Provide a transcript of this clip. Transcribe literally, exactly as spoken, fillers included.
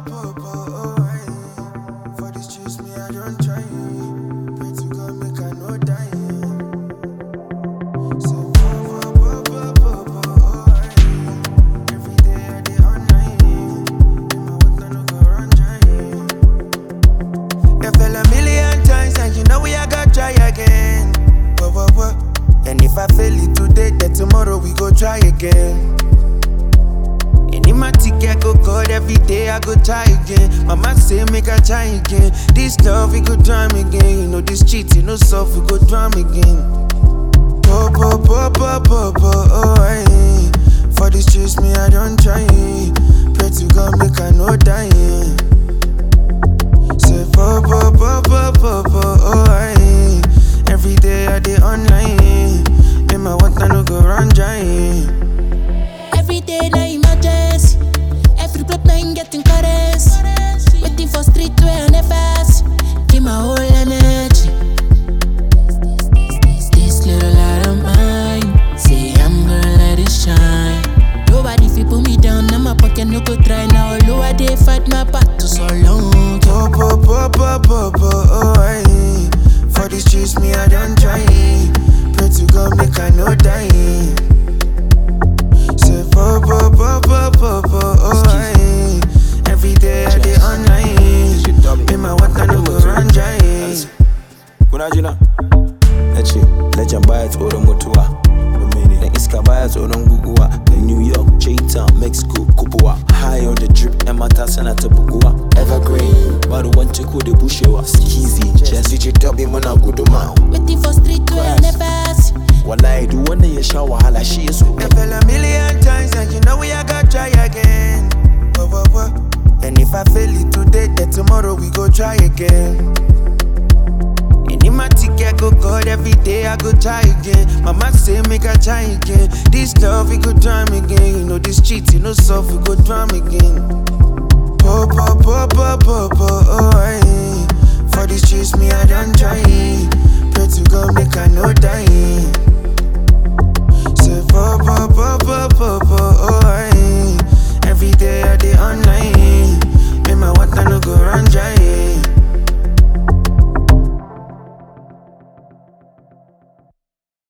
po, po, oh, aye. For these streets, me, I don't try. Pray to God, make I no die. Say, po, po, po, po, po, po, oh, aye. Every day I dey online. In my work, I no go run dry. You fell a million times, and you know we I gotta try again. Whoa, whoa, whoa. And if I fail it today, then tomorrow we go try again. And in my ticket go God, every day I go try again. Mama say make I try again. This love we go try again. You know this cheating, no soft, we go try again. Po po po po po po oh aye. For these streets me I don't try. Pray to God make I no die. Say po po po po po po oh aye. Every day I dey online. In my work I no go run dry. Every day na emergency. Every block na him getting caress. Waiting for street where I never see. Give my whole energy. This little light of mine, say I'm gonna let it shine. Nobody fi put me down, now my pocket no go dry. Now although I dey fight my battle so long. Po po po po po po oh aye. For these streets me I don't try. Pray to God make I no die. Say po po po po po po oh aye. Every day I dey online. In my work I no go run dry. Kuna jina nace legend baya tsoron mutuwa dan iska baya tsoron guguwa da New York, J-Town, Mexico, Kubuwa. High on the drip yan mata sana ta buguwa. Evergreen ba ruwan ciko da bushewa. Skizzy, Jazzy, J W muna guduma. Waiting for street where I never see. Wallahi duk wanda ya sha wahala shi ya so. I fell a million times and you know we I gotta try again. Whoa, whoa, whoa. And if I fail it today, then tomorrow we go try again. And in my ticket go God, every day I go try again. Mama say make I try again. This love we go try again. You know this cheating, no soft we go try again. Po po po po po po oh aye.